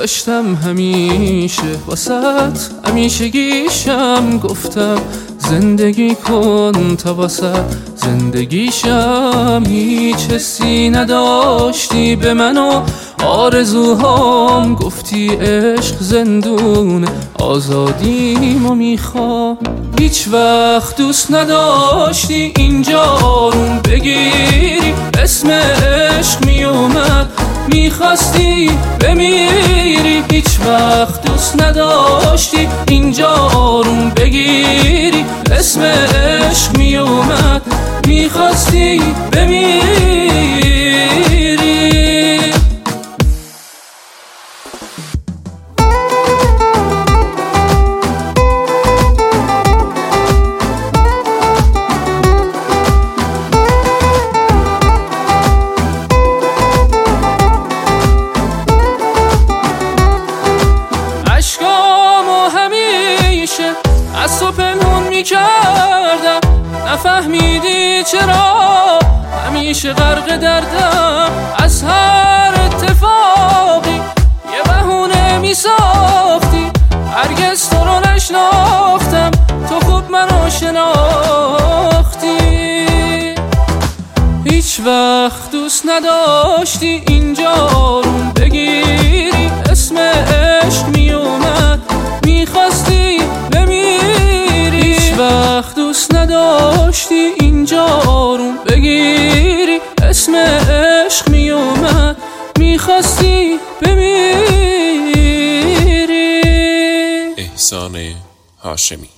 داشتم همیشه واسط همیشگیشم گفتم زندگی کن تا واسط زندگیشم. هیچ حسی نداشتی به من و آرزوهام، گفتی عشق زندون آزادیمو میخوام. هیچ وقت دوست نداشتی اینجا آروم بگیری، اسم عشق میومد میخواستی بمیری. هیچ وقت دوست نداشتی اینجا آروم بگیری، اسم عشق میومد میخواستی بمیری. اشکامو همیشه از تو پنهون میکردم، نفهمیدی چرا همیشه غرق دردم. از هر اتفاقی یه بهونه میساختی، هرگز تو رو نشناختم، تو خوب منو شناختی. هیچ وقت دوست نداشتی اینجا آروم بگیری، اسم عشق میومد میخواستی بمیری. هیچ وقت دوست نداشتی اینجا آروم بگیری، اسم عشق میومد میخواستی بمیری. احسان هاشمی.